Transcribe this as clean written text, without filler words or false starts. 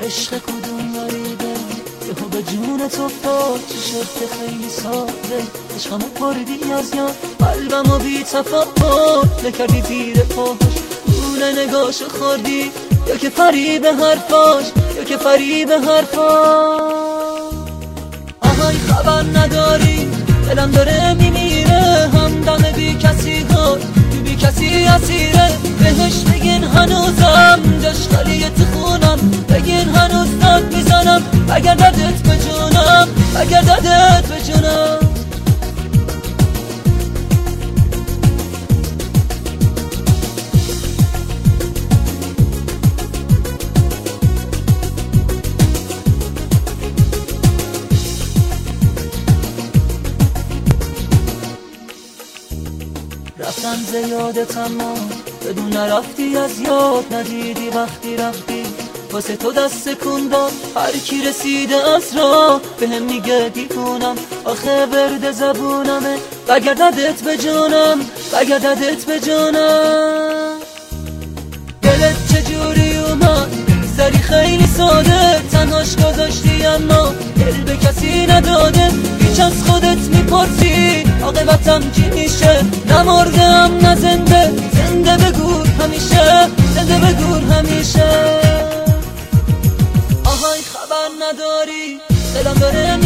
عشق کدوم غریبه یهو به جون تو افتاد چی شد که خیلی ساده عشقمو بردی از یاد قلبمو بی تفاوت نکردی زیر پاش گونه نگاش خوردی یا که فریب حرفاش یا که فریب حرفاش آهای خبر نداری دلم داره میمیره همدم بی کسی دار تو بی کسی اسیره بهش بگین هنوزم جاش خالیه تو خونم بگین هنوز داد میزنم اگر دردت به جونم اگر دردت به جونم رفتم زیادت اما بدون نرفتی از یاد ندیدی وقتی رفتی واسه تو دست کندم هر کی رسیده از راه بهم میگه دیوونم آخه ورد زبونمه بگرددت به جونم بگرددت به جونم دلت چجوری اومد زری خیلی ساده تنهاش گذاشتی اما دل به کسی نداده هیچ از خودت میپرسی عاقبتم چی میشه نمردم نه زنده زنده بگو همیشه زنده بگو همیشه آهای خبر نداری دلم داره